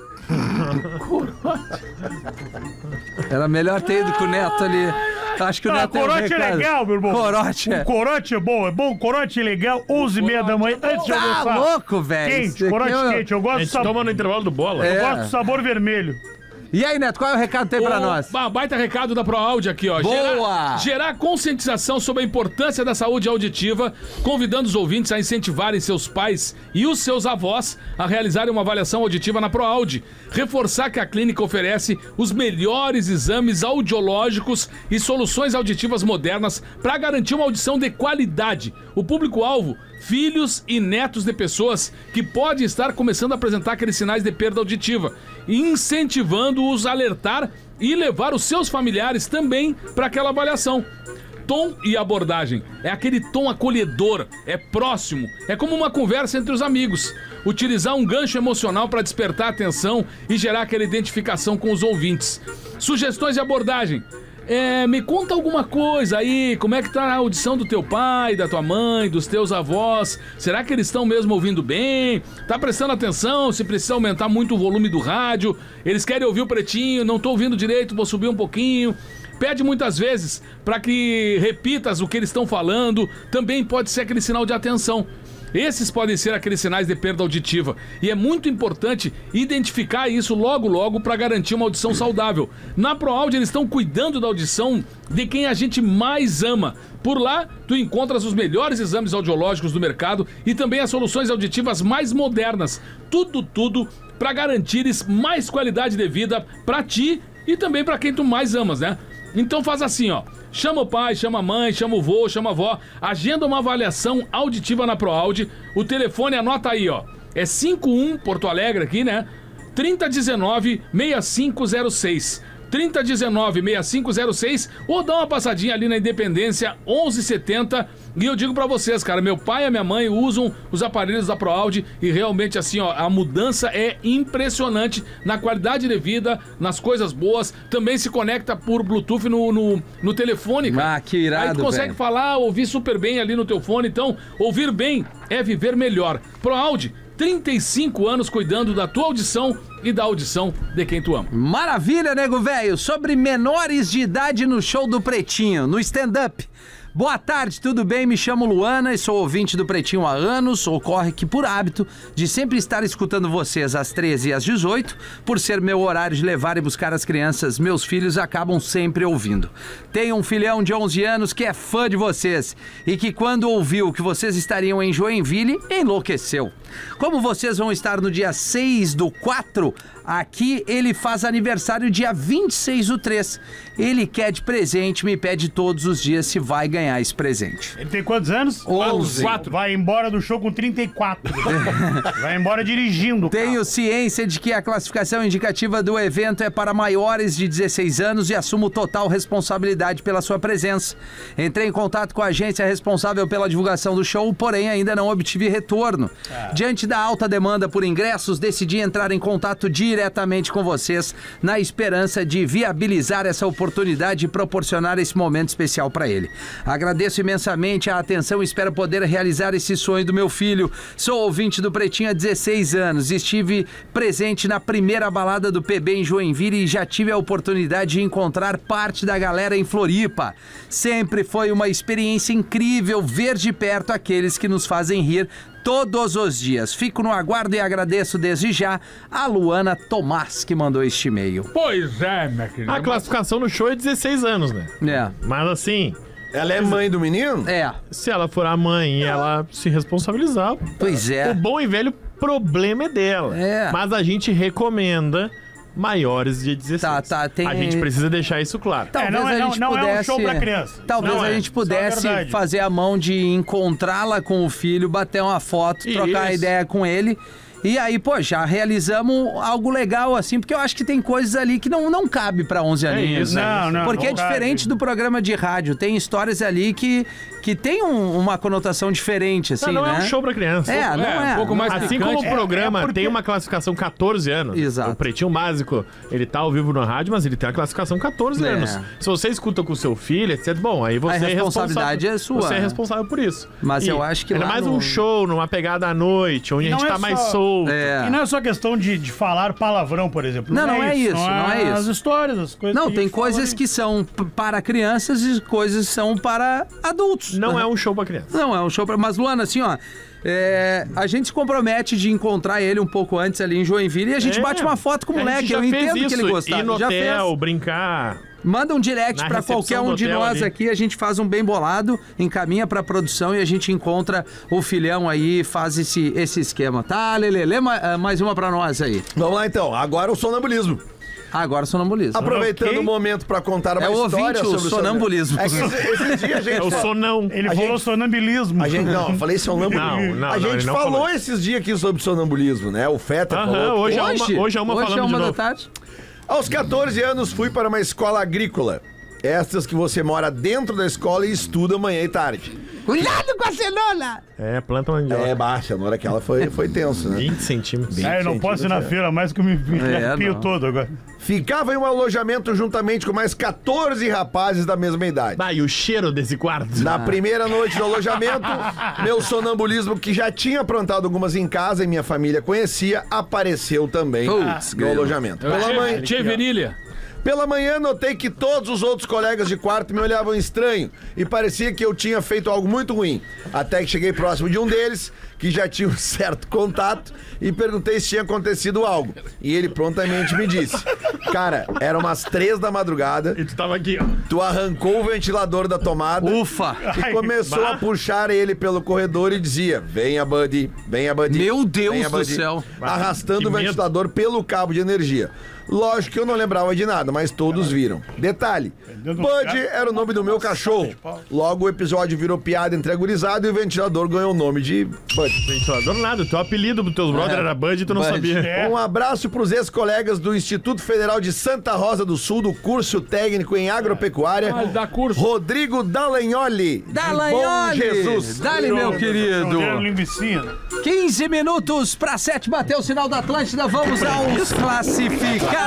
era melhor ter ido com o Neto ali. Acho que o Neto tem um corote é recado. legal, meu irmão. Corote é. O corote é bom. Corote é legal, 11h30 da manhã, antes de Tá almoçar. louco, velho. Quente, corote quente. Eu A gosto do gente sabor. toma no intervalo do bola. Eu gosto do sabor vermelho. E aí, Neto, qual é o recado que tem pra nós? Baita recado da ProAudio aqui, ó. Boa! Gerar conscientização sobre a importância da saúde auditiva, convidando os ouvintes a incentivarem seus pais e os seus avós a realizarem uma avaliação auditiva na ProAudio. Reforçar que a clínica oferece os melhores exames audiológicos e soluções auditivas modernas para garantir uma audição de qualidade. O público-alvo, filhos e netos de pessoas que podem estar começando a apresentar aqueles sinais de perda auditiva, incentivando-os a alertar e levar os seus familiares também para aquela avaliação. Tom e abordagem. É aquele tom acolhedor, é próximo, é como uma conversa entre os amigos. Utilizar um gancho emocional para despertar a atenção e gerar aquela identificação com os ouvintes. Sugestões de abordagem. Me conta alguma coisa aí, como é que tá a audição do teu pai, da tua mãe, dos teus avós? Será que eles estão mesmo ouvindo bem? Tá prestando atenção? Se precisa aumentar muito o volume do rádio? Eles querem ouvir o Pretinho, não tô ouvindo direito, vou subir um pouquinho. Pede muitas vezes para que repitas o que eles estão falando, também pode ser aquele sinal de atenção. Esses podem ser aqueles sinais de perda auditiva e é muito importante identificar isso logo para garantir uma audição saudável. Na ProAudio eles estão cuidando da audição de quem a gente mais ama. Por lá, tu encontras os melhores exames audiológicos do mercado e também as soluções auditivas mais modernas. Tudo para garantires mais qualidade de vida para ti e também para quem tu mais amas, né? Então faz assim, ó. Chama o pai, chama a mãe, chama o vô, chama a avó. Agenda uma avaliação auditiva na ProAudio. O telefone, anota aí, ó. É 51 Porto Alegre aqui, né? 3019-6506. 3019-6506 ou dá uma passadinha ali na Independência 1170. E eu digo pra vocês, cara, meu pai e a minha mãe usam os aparelhos da ProAudio e realmente assim, ó, a mudança é impressionante na qualidade de vida, nas coisas boas. Também se conecta por Bluetooth no telefone, cara. Ah, que irado, aí tu consegue falar, ouvir super bem ali no teu fone. Então, ouvir bem é viver melhor. ProAudio, 35 anos cuidando da tua audição e da audição de quem tu ama. Maravilha, nego velho. Sobre menores de idade no show do Pretinho, no stand-up. Boa tarde, tudo bem? Me chamo Luana e sou ouvinte do Pretinho há anos. Ocorre que, por hábito de sempre estar escutando vocês às 13 e às 18, por ser meu horário de levar e buscar as crianças, meus filhos acabam sempre ouvindo. Tenho um filhão de 11 anos que é fã de vocês e que, quando ouviu que vocês estariam em Joinville, enlouqueceu. Como vocês vão estar no dia 6/4, aqui ele faz aniversário dia 26/3. Ele quer de presente, me pede todos os dias se vai ganhar esse presente. Ele tem quantos anos? 11. 4. Vai embora do show com 34. Vai embora dirigindo. Tenho ciência de que a classificação indicativa do evento é para maiores de 16 anos e assumo total responsabilidade pela sua presença. Entrei em contato com a agência responsável pela divulgação do show, porém ainda não obtive retorno. Diante da alta demanda por ingressos, decidi entrar em contato diretamente com vocês na esperança de viabilizar essa oportunidade e proporcionar esse momento especial para ele. Agradeço imensamente a atenção e espero poder realizar esse sonho do meu filho. Sou ouvinte do Pretinho há 16 anos. Estive presente na primeira balada do PB em Joinville e já tive a oportunidade de encontrar parte da galera em Floripa. Sempre foi uma experiência incrível ver de perto aqueles que nos fazem rir todos os dias. Fico no aguardo e agradeço desde já a Luana Tomás que mandou este e-mail. Pois é, minha querida. A classificação no show é 16 anos, né? É. Mas assim, Ela é mãe do menino? É. se ela for a mãe e ela se responsabilizar, Pois é. o bom e velho problema é dela. É. Mas a gente recomenda maiores de 16. Tem- A gente precisa deixar isso claro. Talvez não é- a gente não é um pudesse, show pra criança. Talvez Não a é. gente Isso é pudesse verdade. fazer a mão de encontrá-la com o filho, bater uma foto, trocar Isso. ideia com ele. E aí, pô, já realizamos algo legal assim, porque eu acho que tem coisas ali que não cabe pra 11 aninhos. isso, né? não, Porque não é diferente cabe. do programa de rádio. Tem histórias ali que tem uma conotação diferente, assim, não né? é um show pra criança. É, não é. um pouco mais Assim picante. como o programa porque- tem uma classificação 14 anos. Exato. O Pretinho Básico, ele tá ao vivo na rádio, mas ele tem a classificação 14 É. anos. Se você escuta com o seu filho, etc, bom, aí você A é responsabilidade responsável. é sua, Você é né? responsável por isso. Mas eu acho que ainda lá mais no- um show, numa pegada à noite, onde a Não gente é tá mais só- solto. É. E não é só questão de falar palavrão, por exemplo. Não é isso, não é As isso. histórias, as coisas Não, que a tem gente fala coisas ali. que são para crianças e coisas que são para adultos. Não é um show pra criança. Não, é um show pra... Mas, Luana, assim, ó... a gente se compromete de encontrar ele um pouco antes ali em Joinville e a gente bate uma foto com o A gente moleque. já Eu fez entendo que isso, ele gostar. Ir no Já hotel, fez. brincar. Manda um direct Na pra recepção qualquer um do de hotel nós ali. aqui, a gente faz um bem bolado, encaminha pra produção e a gente encontra o filhão aí e faz esse esquema. Tá, Lelê? Lê mais uma pra nós aí. Vamos lá então. Agora o sonambulismo. Agora sonambulismo. Aproveitando Ok. o momento pra contar uma É o história ouvinte, o sobre sonambulismo. É que esses dias a gente... É o sonão. Ele A falou gente- sonambulismo. A gente, não, eu falei sonambulismo. Não, a gente ele não falou falou. esses dias aqui sobre sonambulismo, né? O Fetter Aham, falou. hoje é uma Hoje falando é de uma da novo. tarde. Aos 14 anos fui para uma escola agrícola. Estas que você mora dentro da escola e estuda manhã e tarde. Cuidado com a cenoura! É, planta mandioca. É, baixa, na hora que ela foi tenso, né? 20 centímetros. Eu não posso ir na feira mais que eu me arrepio não. todo agora. Ficava em um alojamento juntamente com mais 14 rapazes da mesma idade. Ah, e o cheiro desse quarto? Na primeira noite do alojamento, meu sonambulismo, que já tinha aprontado algumas em casa e minha família conhecia, apareceu também Putz, no grilo. alojamento. Tchê Virilha. Pela manhã, notei que todos os outros colegas de quarto me olhavam estranho e parecia que eu tinha feito algo muito ruim. Até que cheguei próximo de um deles, que já tinha um certo contato, e perguntei se tinha acontecido algo. E ele prontamente me disse: cara, eram umas 3 da madrugada, E tu tava aqui, ó. tu arrancou o ventilador da tomada Ufa! e começou a puxar ele pelo corredor e dizia: venha, Buddy, venha, Buddy. Meu Deus venha, do Buddy", céu. arrastando Que o medo. ventilador pelo cabo de energia. Lógico que eu não lembrava de nada, mas todos viram. Detalhe: Buddy era o nome do meu cachorro. Logo o episódio virou piada entre a gurizada e o ventilador ganhou o nome de Buddy. Ventilador nada, teu apelido dos teus brothers era Bud e tu não Bud. sabia. Um abraço para os ex-colegas do Instituto Federal de Santa Rosa do Sul, do curso técnico em agropecuária, Ah, dá curso. Rodrigo Dallagnoli. de Dallagnoli! Bom Jesus. Dale, meu querido! Quero linguicinha. 15 minutos pra 7 bater o sinal da Atlântida. Vamos aos classificados.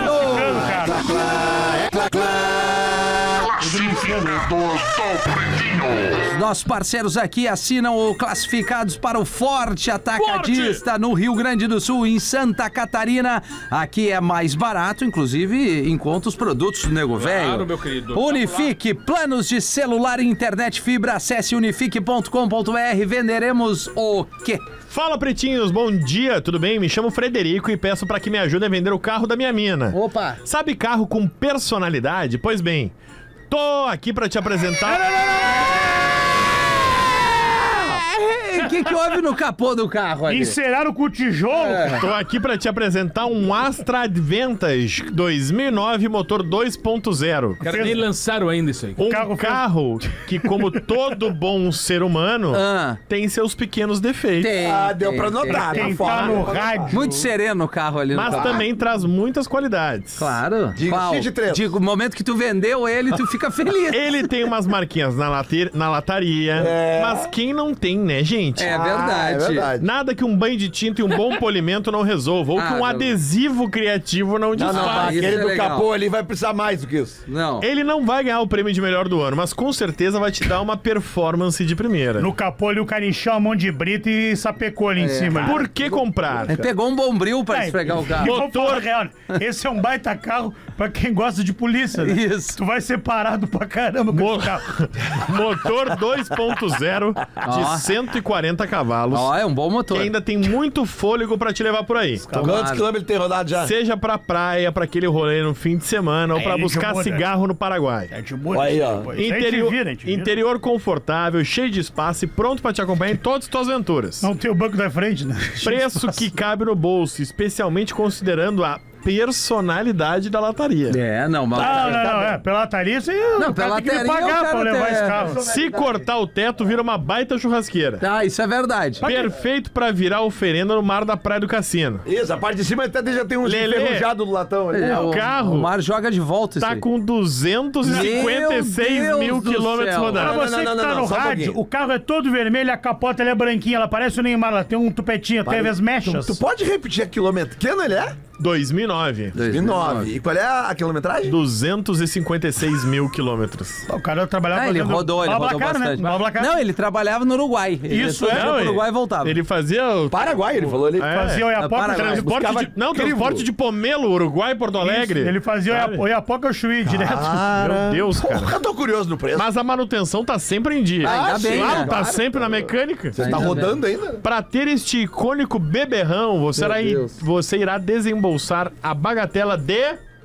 Nossos parceiros aqui assinam o classificados para o Forte Atacadista no Rio Grande do Sul, em Santa Catarina. Aqui é mais barato, inclusive encontra os produtos do Nego Velho. meu querido. Unifique, planos de celular e internet fibra. Acesse unifique.com.br. Venderemos o quê? Fala, pretinhos, bom dia, tudo bem? Me chamo Frederico e peço pra que me ajudem a vender o carro da minha mina. Opa! Sabe carro com personalidade? Pois bem, tô aqui pra te apresentar... que houve no capô do carro ali? Enceraram com o tijolo. Tô aqui pra te apresentar um Astra Advantage 2009, motor 2.0. Cara, nem lançaram ainda isso aí. Um carro que, como todo bom ser humano, tem seus pequenos defeitos. Deu pra notar. Quem tá no rádio. Muito sereno o carro ali. Mas também traz muitas qualidades. Claro. Diga, de três. Digo, o momento que tu vendeu ele, tu fica feliz. Ele tem umas marquinhas na lataria, mas quem não tem, né, gente? É verdade. É verdade. Nada que um banho de tinta e um bom polimento não resolva, ou que um adesivo criativo não Não, desfaça. aquele do legal. capô ali vai precisar mais do que isso. Não. Ele não vai ganhar o prêmio de melhor do ano, mas com certeza vai te dar uma performance de primeira. No capô ali, o cara encheu a mão de brita e sapecou ali em cima. Por que comprar? Ele pegou um bombril pra esfregar o carro. Vamos falar real, né? Esse é um baita carro pra quem gosta de polícia, né? Isso. Tu vai ser parado pra caramba com esse carro. Motor 2.0 de 140 cavalos. Ó, é um bom motor. Que ainda tem muito fôlego pra te levar por aí. Quantos quilômetros tem rodado já? Seja pra praia, pra aquele rolê no fim de semana, ou pra Aí, buscar Gilberto. cigarro no Paraguai. É de muda, Aí, ó. depois. Isso aí te Interior, vira, te vira. interior confortável, cheio de espaço e pronto pra te acompanhar em todas as tuas aventuras. Não tem o banco da frente, né? Preço que cabe no bolso, especialmente considerando a personalidade da lataria. Não, mas... Não. Pelataria, você Não, o cara tem que me pelataria, o pagar cara pra levar tem- esse carro. Se cortar o teto, vira uma baita churrasqueira. Tá, isso é verdade. Perfeito pra virar oferenda no mar da Praia do Cassino. Isso, a parte de cima até já tem uns Lelê. enferrujados do latão ali. É, o carro O Mar joga de volta isso Tá aí. com 256 Meu mil Deus do quilômetros céu. Pra rodados. você não, que não, tá não, no só um rádio, pouquinho. o carro é todo vermelho, a capota ela é branquinha, ela parece o Neymar, ela tem um tupetinho, teve as mechas. Tu pode repetir a quilometro? Que ano ele é? 2009. 2009. E qual é a quilometragem? 256 mil quilômetros. O cara trabalhava Ele fazendo rodou BlaBlaCar, bastante. Né? BlaBlaCar. Não, ele trabalhava no Uruguai. Isso, ele é, pro ué. Uruguai e voltava. Ele fazia o Paraguai, ele falou ali. Fazia o Oiapoca, Paraguai. transporte buscava de, não, crivo. transporte de Pomelo, Uruguai, Porto Alegre. Ele fazia Sabe? o Oiapoca Chuí direto. Meu Deus, cara. Porra, eu tô curioso no preço. Mas a manutenção tá sempre em dia. Ainda bem, Claro, né? tá sempre na mecânica. Você tá rodando ainda? Pra ter este icônico beberrão, você irá desembolsar a bagatela de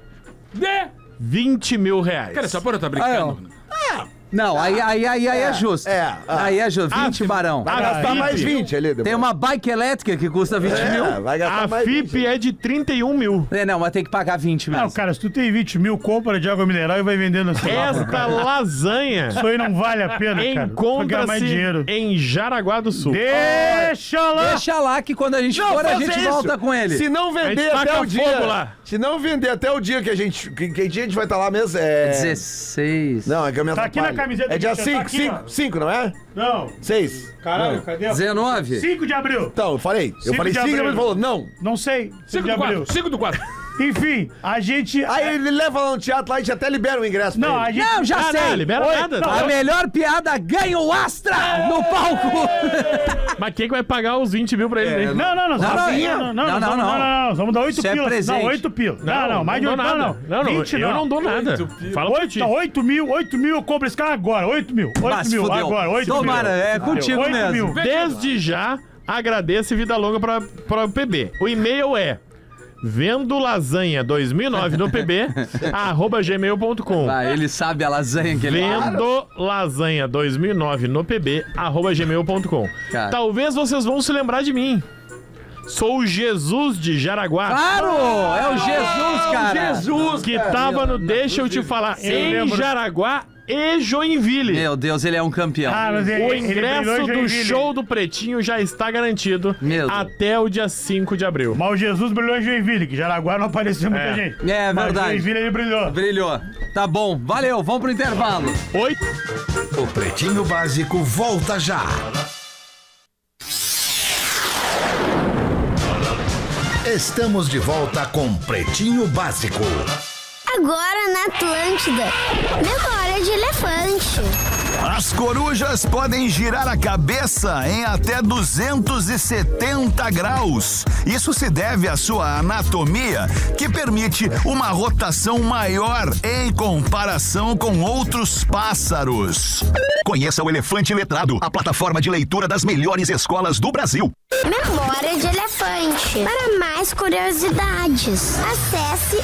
20 mil reais. Cara, essa porra tá brincando. Não, aí é justo. Aí é justo. 20 barão. Vai gastar mais 20 ali depois. Tem uma bike elétrica que custa 20 mil. Vai gastar A mais FIP 20. é de 31 mil. Não, mas tem que pagar 20 mesmo. Não, cara, se tu tem 20 mil, compra de água mineral e vai vendendo assim. Esta lasanha Isso aí não vale a pena, cara. Vai ganhar mais encontra-se dinheiro. em Jaraguá do Sul. Deixa lá! Deixa lá que quando a gente for, a faça gente isso. volta com ele. Se não A vender gente até taca o dia. fogo lá. Se não vender até o dia que a gente. Que dia a gente vai estar lá mesmo? É. 16. Não, é que a minha Tá aqui na camiseta É dia que tá 5, aqui, ó. 5, não é? Não, 6. caralho, cadê? 19. 5 de abril. Então, eu falei. Eu Cinco falei de 5, abril. ele falou, não. Não sei. 5 de abril. 5 do 4. Enfim, a gente... Aí ele leva lá no teatro lá e até libera o ingresso pra Não, a ele. gente... Não, já Ah, sei. não, libera Oi, nada. não, tá? A melhor piada ganha o Astra no palco. Mas quem que vai pagar os 20 mil pra ele? hein? Não, Não, vamos dar 8 Isso é pilas. presente. Não, 8 pilas. Não, mais de dou 8 nada. Não, 20 eu não dou nada. Fala pra ti. 8 mil eu compro esse carro agora. 8 mil. 8 Mas mil fudeu. agora. 8 mil. Tomara, é contigo 8 mesmo. mil. Desde já, agradeço e vida longa para o PB. O e-mail é vendo lasanha 2009 no PB @gmail.com. Ah, ele sabe a lasanha que ele Vendo lasanha 2009 no PB @gmail.com. Cara. Talvez vocês vão se lembrar de mim. Sou o Jesus de Jaraguá. Claro! É o Jesus, cara. Jesus, Que cara. tava no Deixa Eu Te Falar em lembro. Jaraguá e Joinville. Meu Deus, ele é um campeão. Ah, mas O ele brilhou ingresso em do Joinville. show do Pretinho já está garantido Meu Deus. até o dia 5 de abril. Mas o Jesus brilhou em Joinville, que Jaraguá não apareceu muita É. gente. É Mas verdade. Joinville ele brilhou. Brilhou. Tá bom, valeu, vamos pro intervalo. Oi? O Pretinho Básico volta já. Estamos de volta com Pretinho Básico. Agora na Atlântida. Memória de elefante. As corujas podem girar a cabeça em até 270 graus. Isso se deve à sua anatomia, que permite uma rotação maior em comparação com outros pássaros. Conheça o Elefante Letrado, a plataforma de leitura das melhores escolas do Brasil. Memória de elefante. Elefante. Para mais curiosidades, acesse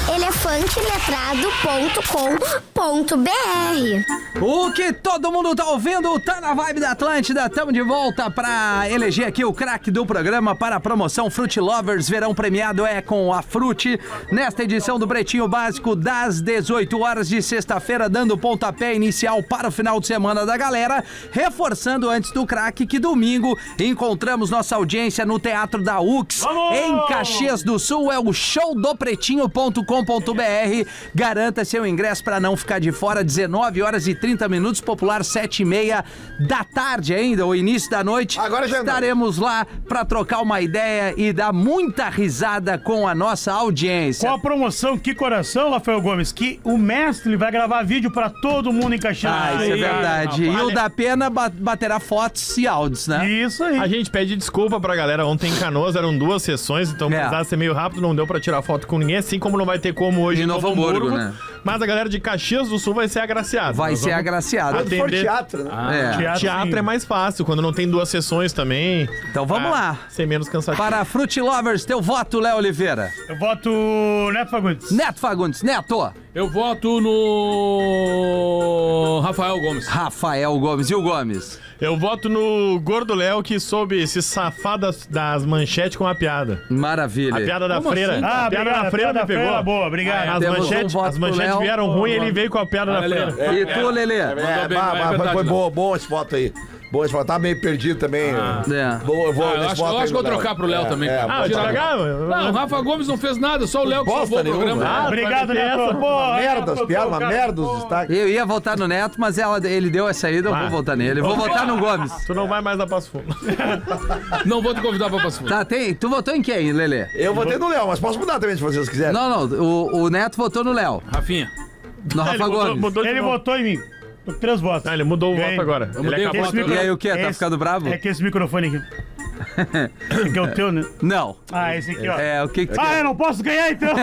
elefanteletrado.com.br. O que todo mundo tá ouvindo tá na Vibe da Atlântida. Tamo de volta pra eleger aqui o craque do programa para a promoção Fruit Lovers. Verão premiado é com a Fruit. Nesta edição do Pretinho Básico, das 18 horas de sexta-feira, dando pontapé inicial para o final de semana da galera. Reforçando antes do craque que domingo encontramos nossa audiência no Teatro da UX, em Caxias do Sul. É o showdopretinho.com.br. Garanta seu ingresso para não ficar de fora. 19 horas e 30 minutos, popular 7h30 da tarde ainda, o início da noite. Agora já estaremos lá para trocar uma ideia e dar muita risada com a nossa audiência. Com a promoção Que Coração, Rafael Gomes, que o mestre vai gravar vídeo para todo mundo em Caxias. Isso é verdade. E o da Pena baterá fotos e áudios, né? Isso aí. A gente pede desculpa pra galera. Ontem em Canoas eram 2 sessões, então precisava ser meio rápido, não deu pra tirar foto com ninguém, assim como não vai ter como hoje em Novo Hamburgo, né? Mas a galera de Caxias do Sul vai ser agraciada. Vai ser agraciada. Se for teatro, né? Teatro é mais fácil, quando não tem 2 sessões também. Então vamos lá. Ser menos cansativo. Para Fruit Lovers, teu voto, Léo Oliveira. Eu voto Neto Fagundes. Neto Fagundes. Neto. Eu voto no Rafael Gomes. Rafael Gomes. E o Gomes? Eu voto no Gordo Léo, que soube se safar das manchetes com a piada. Maravilha. A piada da freira. Assim? A piada da freira me pegou. Freira, boa, obrigado. As manchetes vieram ruim e ele veio com a piada da freira. E tu, Lelê? Foi bom esse voto aí. Bom, esse voto tá meio perdido também. Eu acho que eu vou trocar pro Léo também. Vai estragar? Não, o Rafa Gomes não fez nada, só o Léo que salvou o programa. Obrigado, Neto. Uma merda os destaques. Eu ia votar no Neto, mas ele deu a saída, eu vou votar nele. Eu vou votar no Gomes. Tu não vai mais a Passo Fundo. Não vou te convidar pra Passo Fundo. Tá, tu votou em quem, Lelê? Eu votei no Léo, mas posso mudar também se vocês quiserem. Não, o Neto votou no Léo. Rafinha. No Rafa Gomes. Ele votou em mim. Tô com 3 votos. Ele mudou o voto agora. Ele acabou. E aí o que? Tá ficando bravo? É que esse microfone aqui. Esse aqui é o teu, né? Não. Esse aqui, ó. O que tu eu não posso ganhar, então.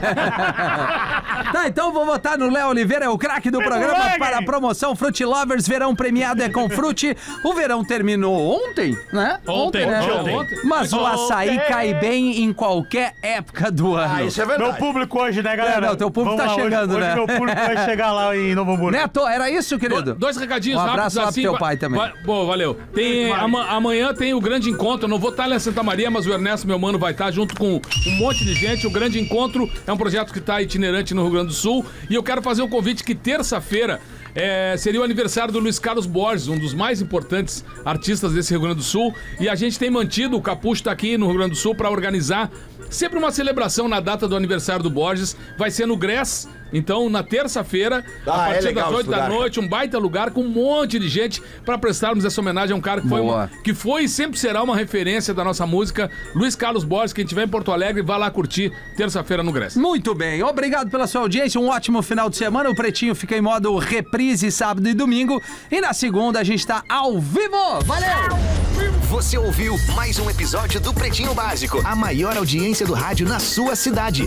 Tá, então vou votar no Léo Oliveira, é o craque do programa para a promoção Fruit Lovers. Verão premiado é com Fruit. O verão terminou ontem, né? Ontem. Mas o açaí cai bem em qualquer época do ano. Isso é verdade. Meu público hoje, né, galera? Não, teu público tá chegando, hoje né? Meu público vai chegar lá em Novo Hamburgo. Neto, era isso, querido? 2 recadinhos Um rápidos abraço lá assim. pro teu pai também. Bom, valeu. Amanhã tem o grande encontro. Eu não vou estar lá em Santa Maria, mas o Ernesto, meu mano, vai estar junto com um monte de gente. O grande encontro é um projeto que está itinerante no Rio Grande do Sul. E eu quero fazer um convite que terça-feira seria o aniversário do Luiz Carlos Borges, um dos mais importantes artistas desse Rio Grande do Sul. E a gente tem mantido, o Capucho está aqui no Rio Grande do Sul para organizar sempre uma celebração na data do aniversário do Borges. Vai ser no GRES. Então, na terça-feira, a partir das 8 da noite, um baita lugar com um monte de gente para prestarmos essa homenagem a um cara que foi e sempre será uma referência da nossa música, Luiz Carlos Borges. Quem estiver em Porto Alegre, vá lá curtir terça-feira no Grécia. Muito bem, obrigado pela sua audiência, um ótimo final de semana. O Pretinho fica em modo reprise sábado e domingo, e na segunda a gente tá ao vivo. Valeu! Você ouviu mais um episódio do Pretinho Básico, a maior audiência do rádio na sua cidade.